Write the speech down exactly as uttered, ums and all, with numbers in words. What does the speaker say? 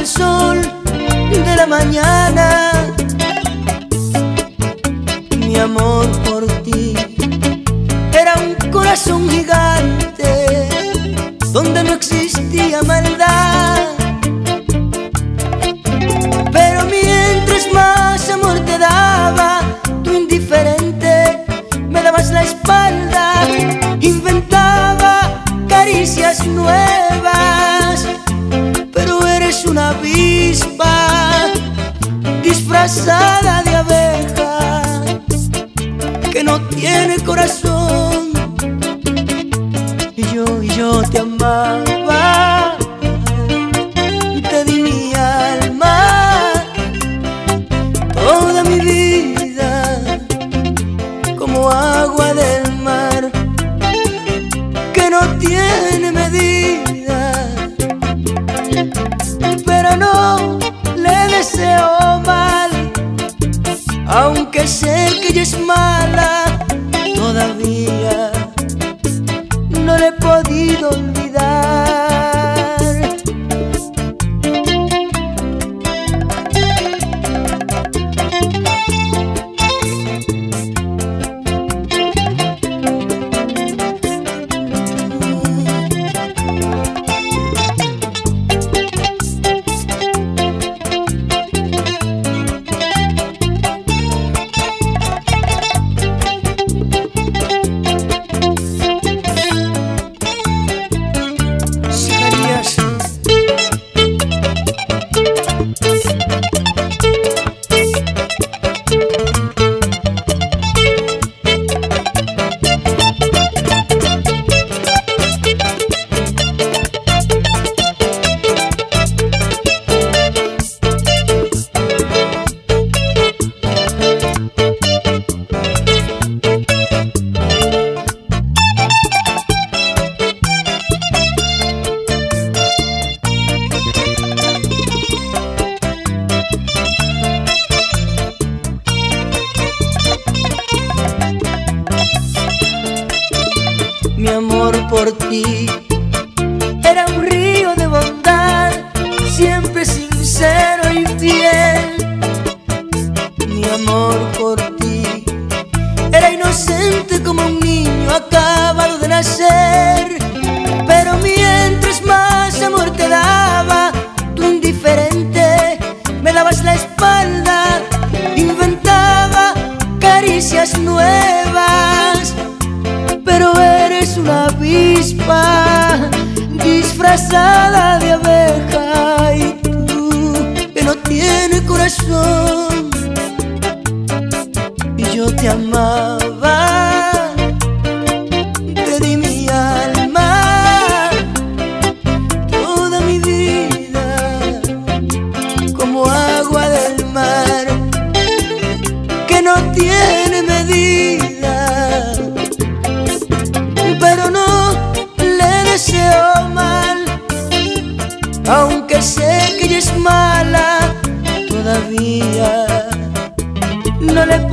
sol de la mañana. Mi amor por ti era un corazón gigante donde no existía maldad. Pero mientras más amor te daba, tú indiferente me dabas la espalda. Inventaba caricias nuevas, pero eres una avispa disfrazada de abeja que no tiene corazón. Y yo, y yo te amaba, te di mi alma, toda mi vida, como agua del mar que no tiene medida. Pero no le deseo mal, aunque sé que ella es mala. Todavía no le he podido olvidar. Mi amor por ti era un río de bondad, siempre sincero y fiel. Mi amor por ti era inocente como un niño acabado de nacer. Pero mientras más amor te daba, tú indiferente me dabas la espalda. Inventaba caricias nuevas, pero eres una avispa disfrazada de abeja. Y tú, que no tiene corazón. Y yo te amaba, te di mi alma, toda mi vida, como agua del mar que no tiene medida. Pero no le deseo mal, aunque sé que ella es mala. Todavía no le he